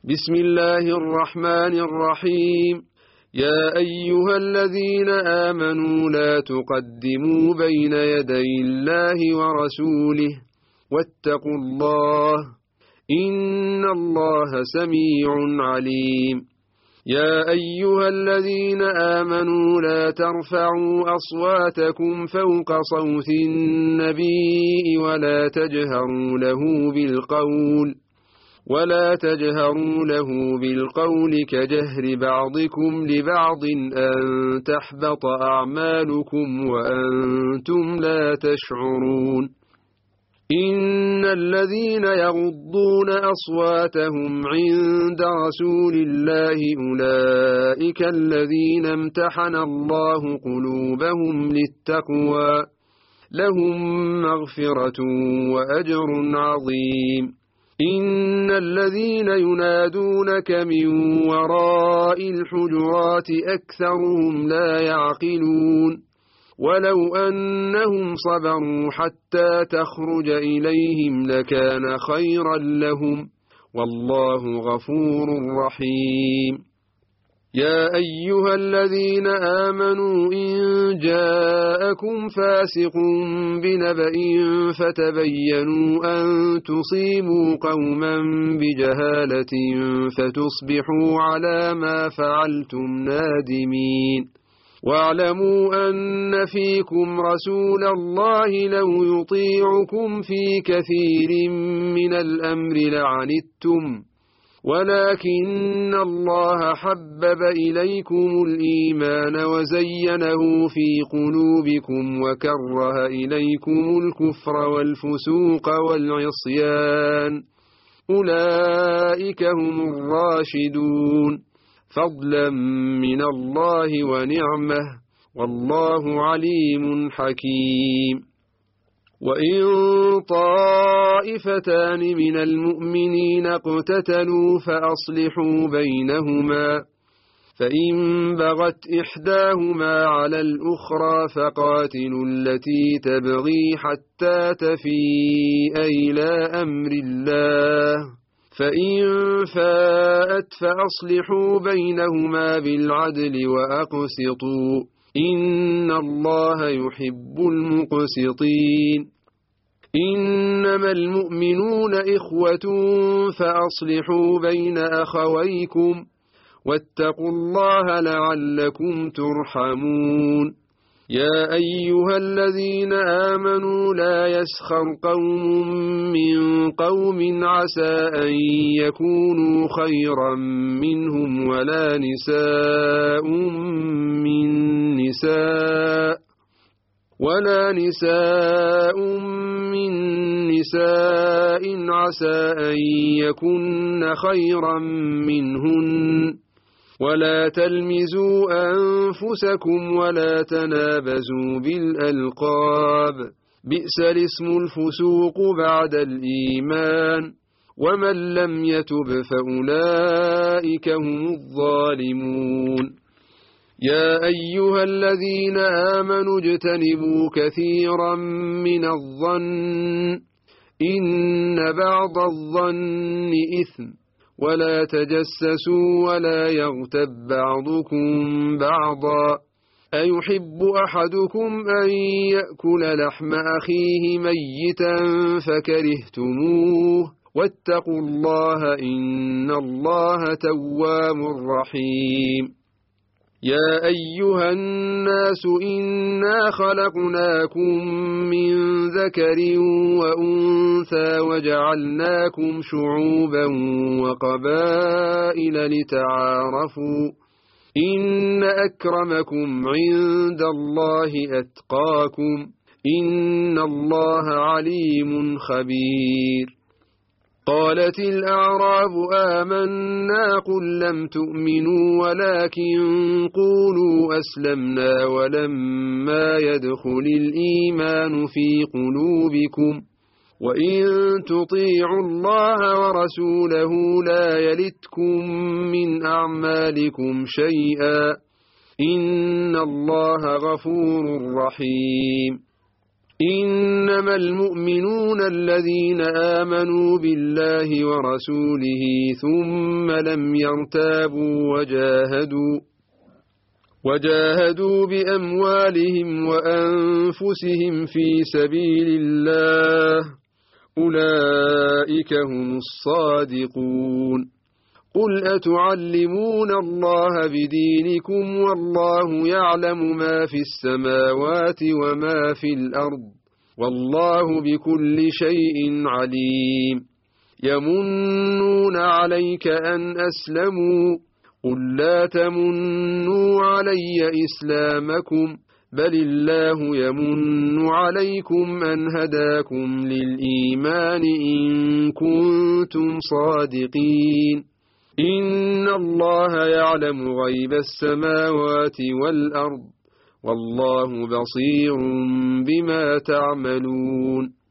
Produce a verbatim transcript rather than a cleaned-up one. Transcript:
بسم الله الرحمن الرحيم. يا أيها الذين آمنوا لا تقدموا بين يدي الله ورسوله واتقوا الله إن الله سميع عليم. يا أيها الذين آمنوا لا ترفعوا أصواتكم فوق صوت النبي ولا تجهروا له بالقول ولا تجهروا له بالقول كجهر بعضكم لبعض أن تحبط أعمالكم وأنتم لا تشعرون. إن الذين يغضون أصواتهم عند رسول الله أولئك الذين امتحن الله قلوبهم للتقوى لهم مغفرة وأجر عظيم. إن الذين ينادونك من وراء الحجرات أكثرهم لا يعقلون. ولو أنهم صبروا حتى تخرج إليهم لكان خيرا لهم والله غفور رحيم. يا أيها الذين آمنوا إن جاءكم فاسق بنبأ فتبينوا أن تصيبوا قوما بجهالة فتصبحوا على ما فعلتم نادمين. واعلموا أن فيكم رسول الله لو يطيعكم في كثير من الأمر لعنتم ولكن الله حبب إليكم الإيمان وزينه في قلوبكم وكره إليكم الكفر والفسوق والعصيان أولئك هم الراشدون فضلا من الله ونعمه والله عليم حكيم. وإن طائفتان من المؤمنين اقتتلوا فأصلحوا بينهما فإن بغت إحداهما على الأخرى فقاتلوا التي تبغي حتى تفيء إلى أمر الله فإن فاءت فأصلحوا بينهما بالعدل وأقسطوا إن الله يحب المقسطين. إنما المؤمنون إخوة فأصلحوا بين أخويكم واتقوا الله لعلكم ترحمون. يا أيها الذين آمنوا لا يسخر قوم من قوم عسى أن يكونوا خيرا منهم ولا نساء من نساء ولا نساء من نساء عسى أن يكن خيرا منهن ولا تلمزوا أنفسكم ولا تنابزوا بالألقاب بئس الاسم الفسوق بعد الإيمان ومن لم يتب فأولئك هم الظالمون. يا أيها الذين آمنوا اجتنبوا كثيرا من الظن إن بعض الظن إثم ولا تجسسوا ولا يغتب بعضكم بعضا أيحب أحدكم أن يأكل لحم أخيه ميتا فكرهتموه واتقوا الله إن الله تواب رحيم. يا أيها الناس إنا خلقناكم من ذكر وأنثى وجعلناكم شعوبا وقبائل لتعارفوا إن أكرمكم عند الله أتقاكم إن الله عليم خبير. قالت الأعراب آمنا قل لم تؤمنوا ولكن قولوا أسلمنا ولما يدخل الإيمان في قلوبكم وإن تطيعوا الله ورسوله لا يلتكم من أعمالكم شيئا إن الله غفور رحيم. إنما المؤمنون الذين آمنوا بالله ورسوله ثم لم يرتابوا وجاهدوا وجاهدوا بأموالهم وأنفسهم في سبيل الله أولئك هم الصادقون قل أتعلمون الله بدينكم والله يعلم ما في السماوات وما في الأرض والله بكل شيء عليم يمنون عليك أن أسلموا قل لا تمنوا علي إسلامكم بل الله يمن عليكم أن هداكم للإيمان إن كنتم صادقين إن الله يعلم غيب السماوات والأرض والله بصير بما تعملون